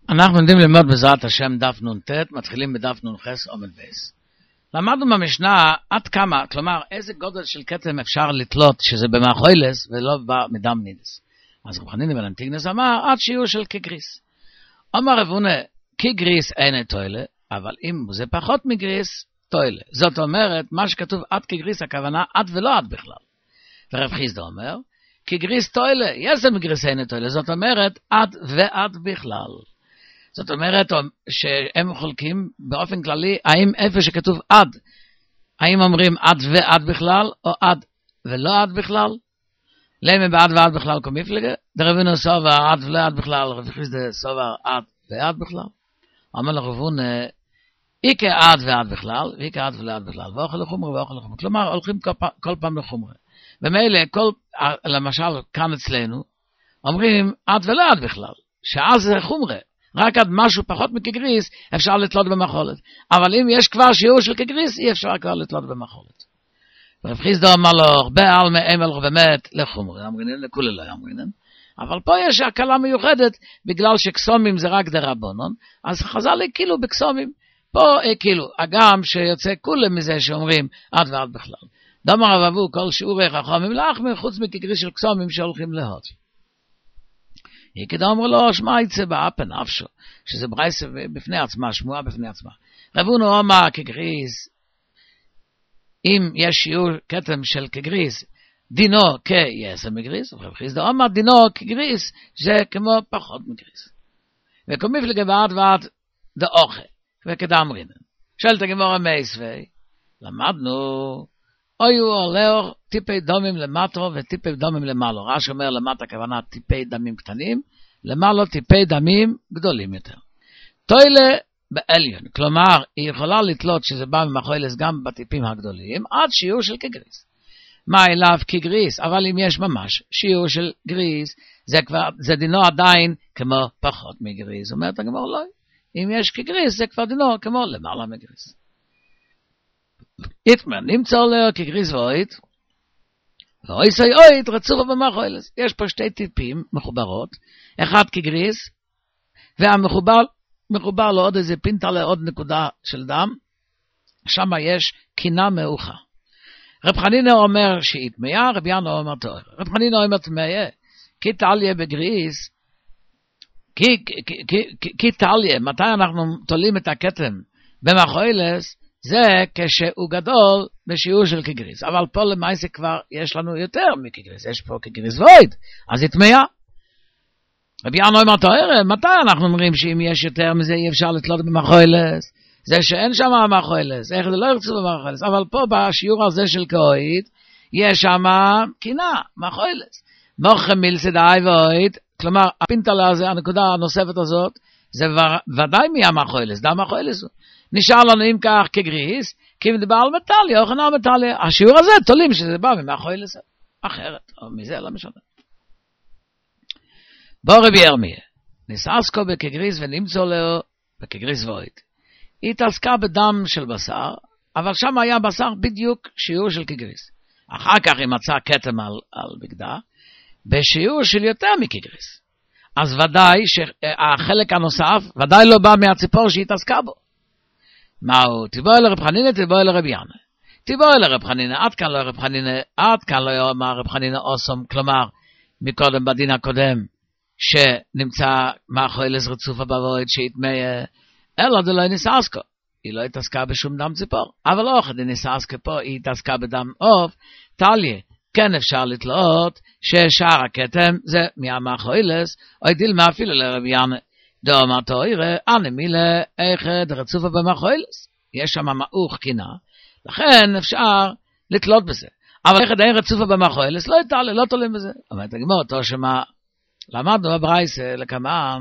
אנחנו יודעים ללמוד בעזרת השם דף נ"ט, מתחילים בדף נ"ח עמוד בייס. למדנו במשנה עד כמה, כלומר איזה גודל של כתם אפשר לתלות שזה במאכולס ולא בדם נידס. אז רב חנינא בן אנטיגנס אמר עד שיעור של כגריס. אמר רב הונא כגריס אין תועלה, אבל אם זה פחות מגריס תועלה. זאת אומרת מה שכתוב עד כגריס הכוונה עד ולא עד בכלל. ורב חיסדא אומר כגריס תועלה, יש מגריס אין תועלה, זאת אומרת עד ועד בכלל. זאת אומרת שהם חולקים באופן כללי, האם איפה שכתוב עד, האם אומרים עד ועד בכלל, או עד ולא עד בכלל? למה בעד ועד בכלל כמפלגה? דרבנו סובר עד ולא עד בכלל, רב חיסדא סובר עד ועד בכלל. אמר לרב הונא, איקה עד ועד בכלל, ואיקה עד ולא עד בכלל, ואוכל לחומרה ואוכל לחומרה. כלומר, הולכים כל פעם לחומרה. ומילא, למשל, כאן אצלנו, אומרים עד ולא עד בכלל, שאז זה חומרה. רק עד משהו פחות מכגריס אפשר לתלות במחולת. אבל אם יש כבר שיעור של כגריס, אי אפשר כבר לתלות במחולת. רב חיסדא אמר לו, הרבה עלמא אמר באמת לחומרה, אמרינן לכולי לא אמרינן. אבל פה יש הקלה מיוחדת, בגלל שקסומים זה רק דרבנן, אז חז"ל הקילו בקסומים. פה הקילו, הגם שיוצא כולם מזה שאומרים עד ועד בכלל. דאמר רב אבו, כל שיעורי חכמים להחמיר, חוץ מכגריס של קסומים שהולכים להות. כדי אמרו לו, שמע יצא באפן נפשו, שזה ברייסה בפני עצמה, שמועה בפני עצמה. רב הונא אמר כגריס, אם יש שיעור כתם של כגריס, דינו כיעשר מגריס, רב חיסדא אמר דינו כגריס, זה כמו פחות מגריס. וכמפלגה בעד ועד דאוכה, וכדאמרינן. שואלת הגמרא מייסווי, למדנו, אויו עולהו טיפי דומים למטו וטיפי דומים למעלו. רש"י אומר למטה הכוונה טיפי דמים קטנים, למעלו טיפי דמים גדולים יותר. תועלה בעליון, כלומר היא יכולה לתלות שזה בא ממחולס גם בטיפים הגדולים, עד שיעור של כגריס. מה אליו כגריס? אבל אם יש ממש שיעור של גריס, זה דינו עדיין כמו פחות מגריס. אומרת הגמרא לא, אם יש כגריס זה כבר דינו כמו למעלה מגריס. יתמר נמצא לו כגריס ואוית, ואויסי אוית רצופה במחולס. יש פה שתי טיפים מחוברות, אחד כגריס, והמחובר לו עוד איזה פינטה לעוד נקודה של דם, שם יש קינה מאוחה. רב חנינא אומר שיתמיה, רב ינא אומר טהור. רב חנינא אומר תמיה, כי תעליה בגריס, כי תעליה, מתי אנחנו תולים את הכתם במחולס, זה כשהוא גדול בשיעור של כגריס. אבל פה למעשה כבר יש לנו יותר מכגריס. יש פה כגריס ואוית. אז יתמיה. רבי ינא אומר טהור, מתי אנחנו אומרים שאם יש יותר מזה אי אפשר לתלות במחולס? זה שאין שם מחולס. איך זה לא ירצו במחולס? אבל פה בשיעור הזה של כאוית, יש שם קינה, מחולס. מוכם מילסדאי ואוית, כלומר, הפינטלה הזה, הנקודה הנוספת הזאת, זה ודאי מהמחולס, דם מחולס הוא. נשאר לנו אם כך כגריס, כי מדבר על מטליה, או חנה מטליה. השיעור הזה תולים שזה בא ממחולס אחרת, או מזה לא משנה. בוא רבי ירמיה, נסעסקו בכגריס ונמצא לו בכגריס ואוית. היא התעסקה בדם של בשר, אבל שם היה בשר בדיוק שיעור של כגריס. אחר כך היא מצאה כתם על בגדה, בשיעור של יותר מכגריס. אז ודאי שהחלק הנוסף, ודאי לא בא מהציפור שהיא התעסקה בו. מהו? תבוא אל רב חנינא, תבוא אל רב ינא. תבוא אל רב חנינא, עד כאן לא רב חנינא, עד כאן לא אמר רב חנינא אוסום, כלומר, מקודם בדין הקודם, שנמצא מאחולס רצופה בבוית שיתמיה, אלא דלא נסעסקו. היא לא התעסקה בשום דם ציפור. אבל לא חדי נסעסקה פה, היא התעסקה בדם עוף, תליה, כן אפשר לתלות, ששאר הכתם זה מהמאכולס, או דילמה אפילו לרב ינא. דאמר תוירה, אנא מילה אחד רצופה במחולס. יש שם מאוך קינה, לכן אפשר לתלות בזה. אבל אחד אין רצופה במחולס, לא תולים בזה. אומרת הגמרא, אותו שמה, למדנו בברייסה לכמאן,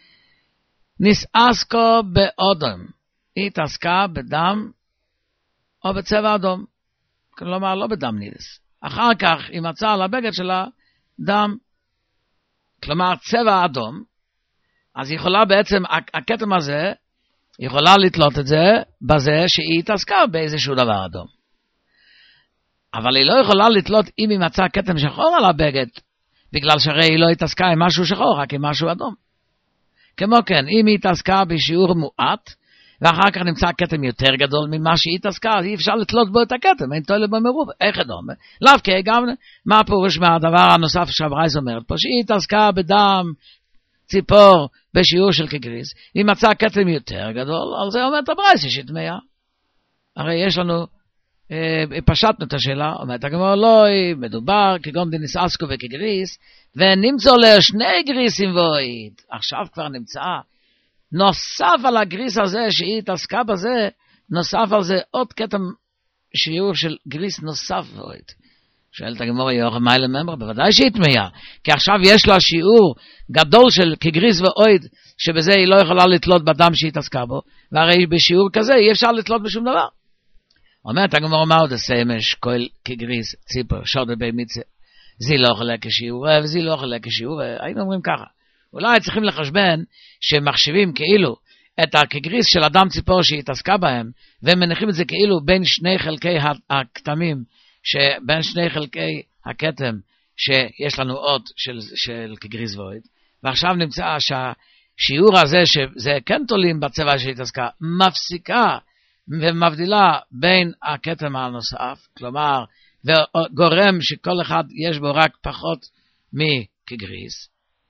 נסעסקו באודם. היא התעסקה בדם או בצבע אדום. כלומר, לא בדם נידס. אחר כך היא מצאה על הבגד שלה דם, כלומר צבע אדום, אז היא יכולה בעצם, הכתם הזה, היא יכולה לתלות את זה בזה שהיא התעסקה באיזשהו דבר אדום. אבל היא לא יכולה לתלות אם היא מצאה כתם שחור על הבגד, בגלל שהרי היא לא התעסקה עם משהו שחור, רק עם משהו אדום. כמו כן, אם היא התעסקה בשיעור מועט, ואחר כך נמצא כתם יותר גדול ממה שהיא התעסקה, אז אי אפשר לתלות בו את הכתם, אין תועלת במרוב, איך דומה? לאו גם, מה הפירוש מהדבר הנוסף שהברייתא אומרת פה, שהיא התעסקה בדם ציפור בשיעור של כגריס, היא מצאה כתם יותר גדול, על זה אומרת הברייתא שטמאה. הרי יש לנו, פשטנו את השאלה, אומרת הגמרא לא, מדובר כגון דניסעסקו וכגריס, ונמצאו לשני גריסים ואויד, עכשיו כבר נמצא, נוסף על הגריס הזה שהיא התעסקה בזה, נוסף על זה עוד כתם שיעור של גריס נוסף ואויד. שואלת הגמרא יוחנן מיילה ממר, בוודאי שהיא טמאה, כי עכשיו יש לה שיעור גדול של כגריס ואויד, שבזה היא לא יכולה לתלות בדם שהיא התעסקה בו, והרי בשיעור כזה אי אפשר לתלות בשום דבר. אומרת הגמרא מה עוד הסמש, כל כגריס, ציפור, שוד במיצה, זי לא אוכלה כשיעור, וזי לא אוכלה כשיעור, היינו אומרים ככה. אולי צריכים לחשבן שמחשבים כאילו את הכגריס של אדם ציפור שהיא התעסקה בהם, ומניחים את זה כאילו בין שני חלקי הכתמים, בין שני חלקי הכתם שיש לנו עוד של כגריס ואויד, ועכשיו נמצא שהשיעור הזה שזה כן תולים בצבע שהיא התעסקה, מפסיקה ומבדילה בין הכתם הנוסף, כלומר, וגורם שכל אחד יש בו רק פחות מכגריס,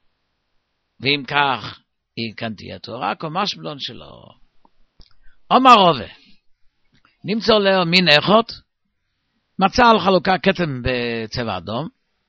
ואם כך, היא כאן תהיה תורה, כמו משמלון שלו. אומר רובה, נמצא לו מין איכות, מצא על חלוקה כתם בצבע אדום,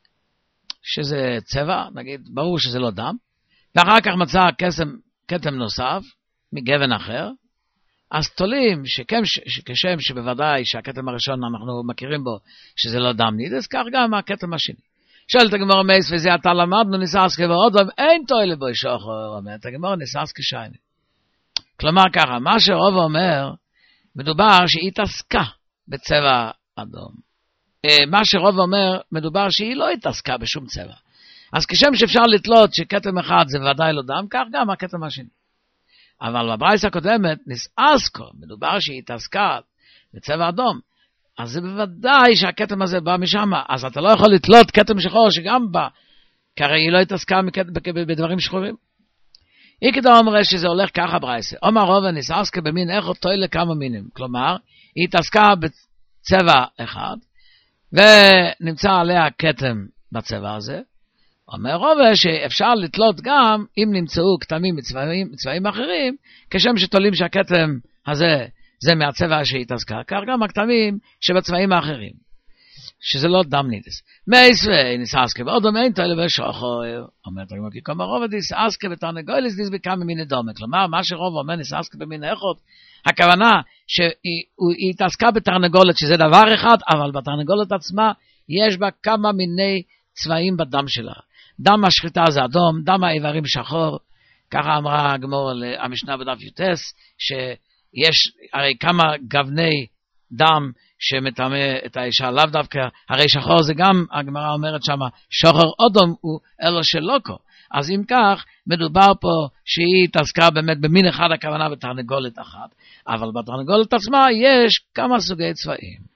שזה צבע, נגיד, ברור שזה לא דם, ואחר כך מצא כתם נוסף, מגוון אחר, אז תולים שכשם שבוודאי שהכתם הראשון אנחנו מכירים בו, שזה לא דם נידס, כך גם הכתם השני. שואלת הגמרא מייס וזה אתה למדנו ניססקי ואודום אין תועלת בו שוחר, אומרת הגמרא ניססקי שייני. כלומר ככה, מה שרוב אומר, מדובר שהיא התעסקה בצבע אדום. מה שרוב אומר, מדובר שהיא לא התעסקה בשום צבע. אז כשם שאפשר לתלות שכתם אחד זה ודאי לא דם, כך גם הכתם השני. אבל בברייתא הקודמת ניססקו, מדובר שהיא התעסקה בצבע אדום. אז זה בוודאי שהכתם הזה בא משם, אז אתה לא יכול לתלות כתם שחור שגם בא, כי הרי היא לא התעסקה בדברים שחורים. היא כדאי אומרת שזה הולך ככה ברייתא. אומר רוב ניססקה במין איכות תועלה כמה מינים, כלומר, היא התעסקה בצבע אחד, ונמצא עליה כתם בצבע הזה. אומר רוב שאפשר לתלות גם אם נמצאו כתמים בצבעים אחרים, כשם שתולים שהכתם הזה זה מהצבע שהיא התעסקה, כך גם הכתמים שבצבעים האחרים, שזה לא דם נידס. מייס וניססקה, ועוד אין תועלה בשוחר, אומרת הגמרא, כי כלומר רוב ניססקה בתרנגולת ניס בכמה מיני דומה, כלומר מה שרוב אומר ניססקה במין איכות, הכוונה שהיא התעסקה בתרנגולת, שזה דבר אחד, אבל בתרנגולת עצמה יש בה כמה מיני צבעים בדם שלה. דם השחיטה זה אדום, דם האיברים שחור, ככה אמרה הגמרא המשנה בדף יוטס, שיש הרי כמה גווני דם שמטמא את האישה, לאו דווקא, הרי שחור זה גם, הגמרא אומרת שמה, שחור אדום הוא אלו שלוקו. אז אם כך, מדובר פה שהיא התעסקה באמת במין אחד, הכוונה בתרנגולת אחת, אבל בתרנגולת עצמה יש כמה סוגי צבעים.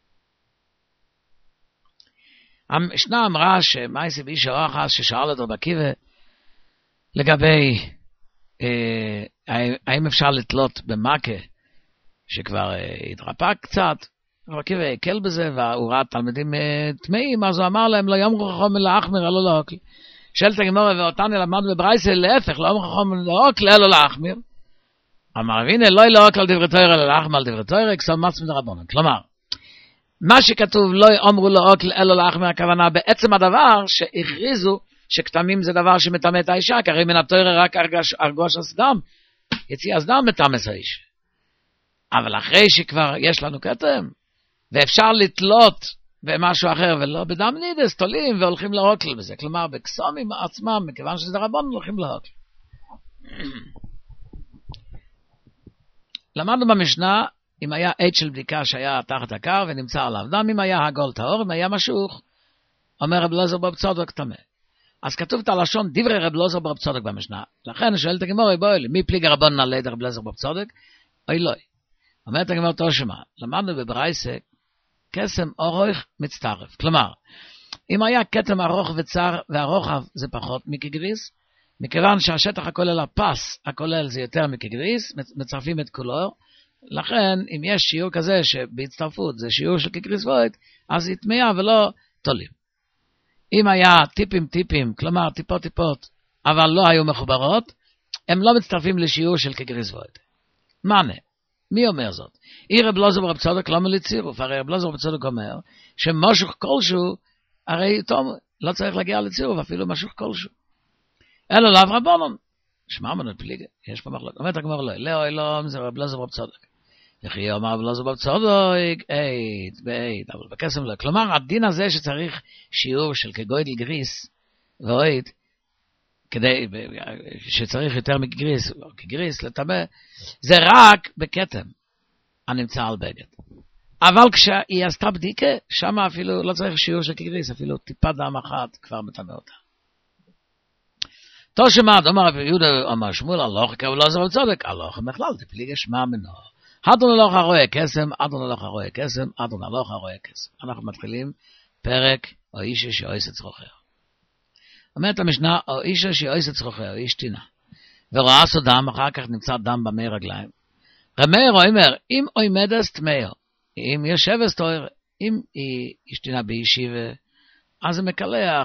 המשנה אמרה שמייסי בישי אוחס ששאל אותו בקיבה לגבי האם אפשר לתלות במכה שכבר התרפק קצת, בקיבה הקל בזה והוא ראה תלמידים טמאים, אז הוא אמר להם לא יאמרו חכם אלא אחמר אלא לא אוקל. שאלת הגמרא ואותנו למדנו בברייתא להפך, לא יאמרו חכם אלא אוקל אלא לא אחמר. אמר הנה לא אוקל על דברי תורה אלא אחמר על דברי תורה כסום מצוות דרבנן. כלומר מה שכתוב לא אמרו לו אוקל אלא לאחמר, הכוונה בעצם הדבר שהכריזו שכתמים זה דבר שמטמא את האישה, כי הרי מן התורה רק ארגוש הסדם, יציא הסדם מטמא את האישה. אבל אחרי שכבר יש לנו כתם, ואפשר לתלות במשהו אחר ולא בדם נידס, תולים והולכים לאוקל בזה. כלומר בקסומים עצמם, מכיוון שזה רבון, הולכים לאוקל. למדנו במשנה, אם היה עד של בדיקה שהיה תחת הקר ונמצא עליו דם, אם היה הגול טהור, אם היה משוך, אומר רב אלעזר ברב צדוק טמא. אז כתוב את הלשון דברי רב אלעזר ברב צדוק במשנה. לכן שואלת הגמרא, בואי, מי פליג רבון נעלה את רב אלעזר ברב צדוק? אוי לא. אומרת הגמרא תושמה, למדנו בברייתא, קסם אורך מצטרף. כלומר, אם היה כתם ארוך וצר והרוחב זה פחות מכגריס, מכיוון שהשטח הכולל הפס, הכולל זה יותר מכגריס, מצרפים את כולו, לכן אם יש שיעור כזה שבהצטרפות זה שיעור של כגריס וויד, אז היא טמאה ולא תולים. אם היה טיפים, כלומר טיפות, אבל לא היו מחוברות, הם לא מצטרפים לשיעור של כגריס וויד. מענה, מי אומר זאת? רב אלעזר ורב צדוק לא מליצירוף, הרי רב אלעזר ורב צדוק אומר, שמשוך כלשהו, הרי תום, לא צריך להגיע לצירוף, אפילו משוך כלשהו. אלא לאו רבונון. שמע מנו פליגה, יש פה מחלוקת. אומרת הגמרא לא, לא אלוהים זה רב אלעזר ורב צדוק. וכי אומר רב אלעזר ורב צדוק, אית, אבל בקסם לא. כלומר, הדין הזה שצריך שיעור של כגוידל גריס, ואית, כדי, שצריך יותר מגריס, או כגריס, לטמא, זה רק בכתם, הנמצא על בגד. אבל כשהיא עשתה בדיקה, שם אפילו לא צריך שיעור של כגריס, אפילו טיפה דם אחת כבר מטמא אותה. תושמד, אומר רבי יהודה, אומר שמואל, הלוך כרב אלעזר ורב צדוק, הלוך בכלל, דפליגה שמע מנו. אדון הלוך הרואה קסם, אדון הלוך הרואה קסם, אדון הלוך הרואה קסם. אנחנו מתחילים פרק, או איש שעושה צרוכיה. אומרת המשנה, או איש שעושה צרוכיה, או איש תינה. וראה סודם, אחר כך נמצא דם במי רגליים. רמר אומר, אם עומדס תמאו, אם יושבס תואר, אם היא אשתינה בישיבה, אז זה מקלח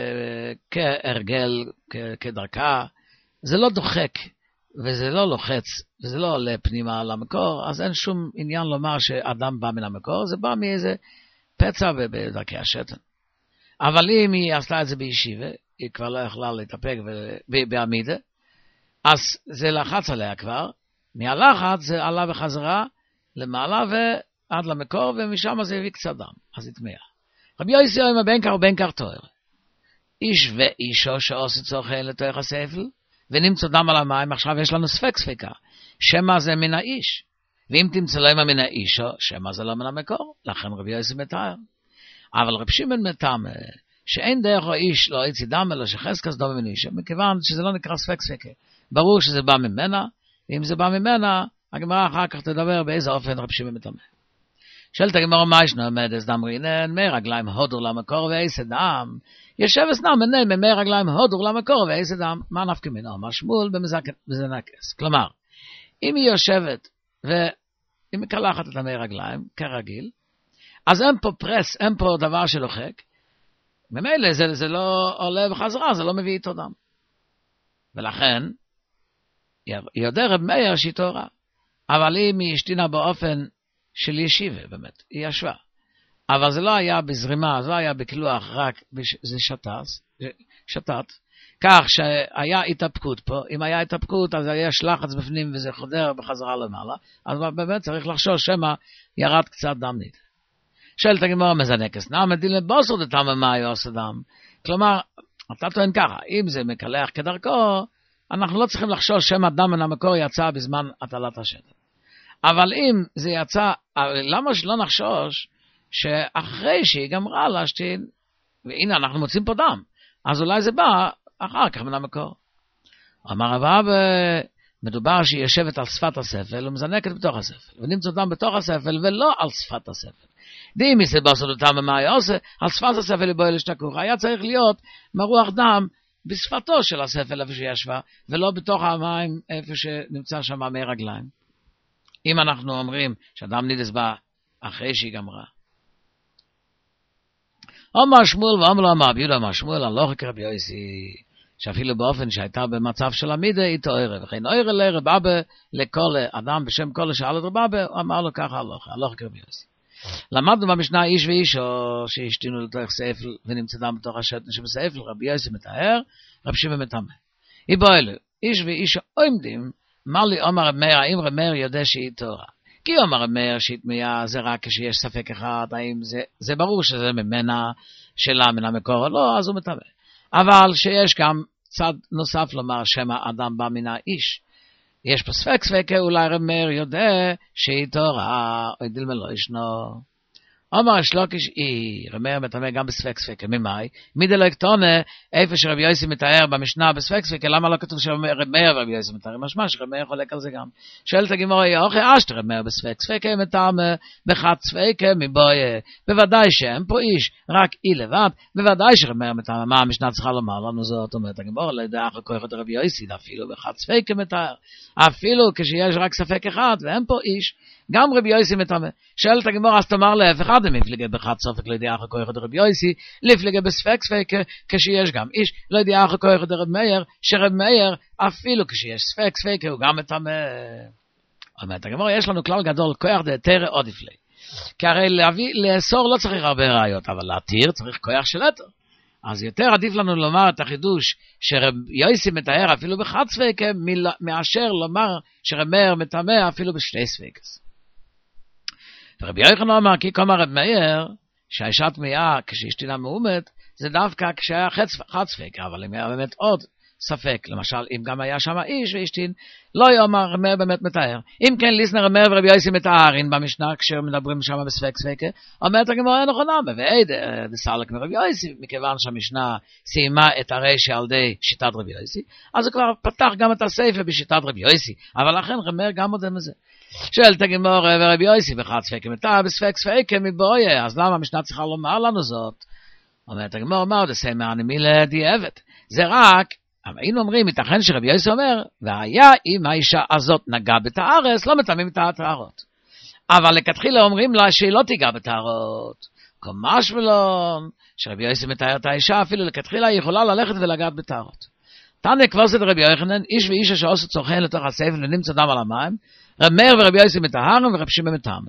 וכהרגל, כדרכה, זה לא דוחק, וזה לא לוחץ, וזה לא עולה פנימה למקור, אז אין שום עניין לומר שאדם בא מן המקור, זה בא מאיזה פצע בדרכי השתן. אבל אם היא עשתה את זה בישיבה, היא כבר לא יכלה להתאפק בעמידה, אז זה לחץ עליה כבר, מהלחץ זה עלה בחזרה למעלה ועד למקור, ומשם זה הביא קצת דם, אז התמאה. רבי יוסי אומר בנקר ובנקר תואר. איש ואישו שעושה צורכי לתוך הספל, ונמצא דם על המים, עכשיו יש לנו ספקה. שמה זה מן האיש. ואם תמצא למה מן האישו, שמה זה לא מן המקור. לכן רבי יוסי מתאר. אבל רב שמעון מתאר, שאין דרך או איש לא יצא דם, אלא שחזקס דם מן אישו, מכיוון שזה לא נקרא ספקה. ברור שזה בא ממנה, ואם זה בא ממנה, הגמרא אחר כך תדבר באיזה אופן רב שמעון מתאר. שאלת הגמרא מה ישנו עומדס דם רינן, מי רגליים הודר למקור ואיזה דם. ישבס נם מנה ממי רגליים הודר למקור ואיזה דם. מה נפקא מינו? אמר שמואל במזנקס. כלומר, אם היא יושבת והיא מקלחת את המי רגליים, כרגיל, אז אין פה פרס, אין פה דבר שלוחק. ממילא זה לא עולה בחזרה, זה לא מביא איתו דם. ולכן, יודע רב מאיר שהיא תורה. אבל אם היא השתינה באופן של ישיבה, באמת, היא ישבה. אבל זה לא היה בזרימה, זה לא היה בקלוח, רק זה שתת. כך שהיה התאפקות פה, אם היה התאפקות, אז היה שלחץ בפנים וזה חודר בחזרה למעלה, אז באמת צריך לחשוש שמה ירד קצת דם ניד. שאלת הגמרא מזנקס, נעמד דין לבוסר דתמה מה היה עושה דם. כלומר, אתה טוען ככה, אם זה מקלח כדרכו, אנחנו לא צריכים לחשוש שמה דם מן המקור יצא בזמן הטלת השתן. אבל אם זה יצא, למה שלא נחשוש שאחרי שהיא גמרה להשתין, והנה אנחנו מוצאים פה דם, אז אולי זה בא אחר כך מן המקור. אמר רבב, מדובר שהיא יושבת על שפת הספל ומזנקת בתוך הספל, ונמצא דם בתוך הספל ולא על שפת הספל. דימי זה בסוד אותם ומה היה עושה, על שפת הספל לבוא לשתכוך, היה צריך להיות מרוח דם בשפתו של הספל איפה שהיא ישבה, ולא בתוך המים איפה שנמצא שם מי רגליים. אם אנחנו אומרים שאדם נידס בא אחרי שהיא גמרה. אומר שמואל ואומר לו אמר ביודה אמר שמואל, אני לא חקר רבי יוסי, שאפילו באופן שהייתה במצב של עמידה, היא תוארה. וכן אוירה לרב אבא לכל אדם בשם כל שאל את רב אבא, אמר לו ככה, לא חקר רבי יוסי. למדנו במשנה איש ואיש, או שהשתינו לתוך ספל ונמצא דם בתוך השתן שבספל, רבי יוסי מתאר, רב שמעון מטמא. היא בוא אלו, איש ואיש עומדים, אמר לי אומר רב מאיר, האם רב מאיר יודע שהיא תורה? כי אומר רב מאיר שהיא תמיה זה רק כשיש ספק אחד, האם זה ברור שזה ממנה, שלה מן המקור או לא, אז הוא מטמא. אבל שיש גם צד נוסף לומר שמה אדם בא מן האיש. יש פה ספק, אולי רב מאיר יודע שהיא תורה, או דילמה לא ישנו. אומר שלוקיש רב מאיר מטמא גם בספק ספקה, ממאי? מידי לא יקטונה, איפה שרבי יוסי מתאר במשנה בספק ספקה, למה לא כתוב שרב מאיר ורבי יוסי מתאר? משמע שרב מאיר חולק על זה גם. שואלת הגמרא, יאוכי אשת רב מאיר בספק ספקה, מטמא בחד ספקה מבויה. בוודאי שאין פה איש, רק אי לבד, בוודאי שרב מאיר מטמא, מה המשנה צריכה לומר לנו זאת? אומרת הגמרא, לידע אחר כוח את רבי יוסי, אפילו בחד ספקה מתאר, אפילו כשיש רק ספק אחד, ואין פה איש, גם רבי יוסי מטמא. שואלת הגמרא, אז תאמר להפך, מפלגה בחד ספק לידיעה אחר כוח את רבי יוסי, לפלגה בספק ספק, כשיש גם איש, לידיעה אחר כוח את רב מאיר, שרב מאיר, אפילו כשיש ספק ספק, הוא גם מטמא. אומרת הגמרא, יש לנו כלל גדול, כוח דהיתרא עדיף לי. כי הרי לאסור לא צריך הרבה ראיות, אבל להתיר צריך כוח של היתר. אז יותר עדיף לנו לומר את החידוש שרב יוסי מתאר אפילו בחד ספק, מאשר לומר שרב מאיר מטמא אפילו בשתי ספקס. ורבי יוחנן אמר, כי כמו רב מאיר, שהאישה טמאה כשאשתינה מאומת, זה דווקא כשהיה חד ספק, אבל אם היה באמת עוד ספק, למשל, אם גם היה שם איש ואשתין, לא יאמר רב מאיר באמת מתאר. אם כן, ליסנר רב מאיר ורבי יוסי מתארין במשנה, כשמדברים שם בספק ספקה, אומרת הגמרא נכונה, ועד דסלק מרבי יוסי, מכיוון שהמשנה סיימה את הרשע על ידי שיטת רבי יוסי, אז הוא כבר פתח גם את הספר בשיטת רבי יוסי, אבל לכן רב מאיר גם מודה מזה. שואלת הגמרא, ורבי יוסי בחד ספקה מתאר בספק ספקה מבויה, אז למה המשנה צריכה לומר לנו זאת? אומרת הגמרא, מה עוד עושה מהנמילה דיעבת? זה רק, אבל היינו אומרים, ייתכן שרבי יוסי אומר, והיה אם האישה הזאת נגעה בתארס, לא מטמאים את הטהרות. אבל לכתחילה אומרים לה שהיא לא תיגע בטהרות. כמש ולא, שרבי יוסי מתאר את האישה, אפילו לכתחילה היא יכולה ללכת ולגעת בטהרות. תנא כבר זה רבי יוחנן, איש ואישה שעושה צורכיהן לתוך הספל ונמצא דם על המים, רב מאיר ורבי יוסי מטהרם ורב שמעון מטמא.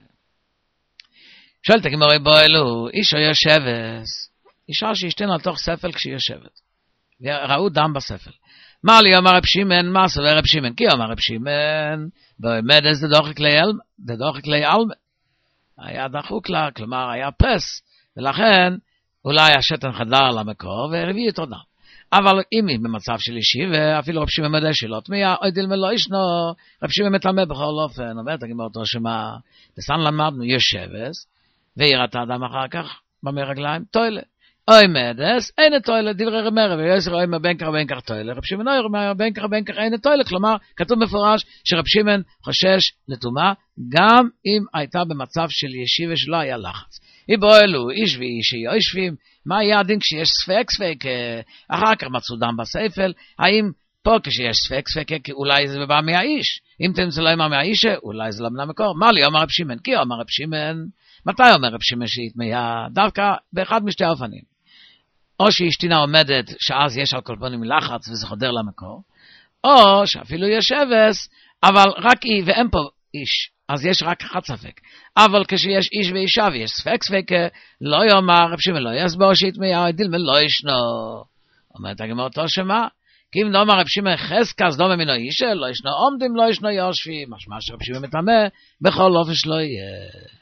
שואלת הגמרא, בוא אלו, אישה יושבת, אישה שישתנה לתוך ספל כשהיא יושבת. ראו דם בספל. מה לי אמר רב שמעון, מה סובר רב שמעון? כי אמר רב שמעון, באמת זה דוחק לי אלמה. היה דחוק לה, כלומר היה פרס, ולכן אולי השתן חדר למקור והביא אותו דם. אבל אם היא במצב של אישי, ואפילו רב שמעון מודה שלא טמאה, אוי דילמה לא ישנו, רב שמעון מטמא בכל אופן, אומרת הגמרא אותו שמה, בסן למדנו יושבת, והיא ראתה דם אחר כך, במי רגליים, טוילה. אוי מדס, אין טוילה, דברי רב מאיר, ויוסי רואה בין כך טוילה, רב שמעון אומר בין כך אין טוילה, כלומר, כתוב מפורש שרב שמעון חושש לטומאה, גם אם הייתה במצב של ישיבה שלא היה לחץ. איבו אלו, איש ואישי, יושבים, מה היה הדין כשיש ספק, אחר כך מצאו דם בספל, האם פה כשיש ספק, אולי זה בא מהאיש, אם תמצא לא אמר מהאיש, אולי זה לא מן המקור, מה לי, אומר רב שמעון, כי אומר רב שמעון, מתי אומר רב שמעון שהתמיה? דווקא באחד משתי האופנים, או שאשתינה עומדת, שאז יש על כל פנים לחץ וזה חודר למקור, או שאפילו יש אבס, אבל רק היא ואין פה איש, אז יש רק אחד ספק. אבל כשיש איש ואישה ויש ספק, לא יאמר רב שמעון, לא יסבור שיתמיה, דילמה לא ישנו. אומרת הגמרא אותו שמה? כי אם לא אמר רב שמעון חזקה, לא ממינו אישה, לא ישנו עומדים, לא ישנו יושבים, משמע שרב שמעון מטמא, בכל אופן שלא יהיה.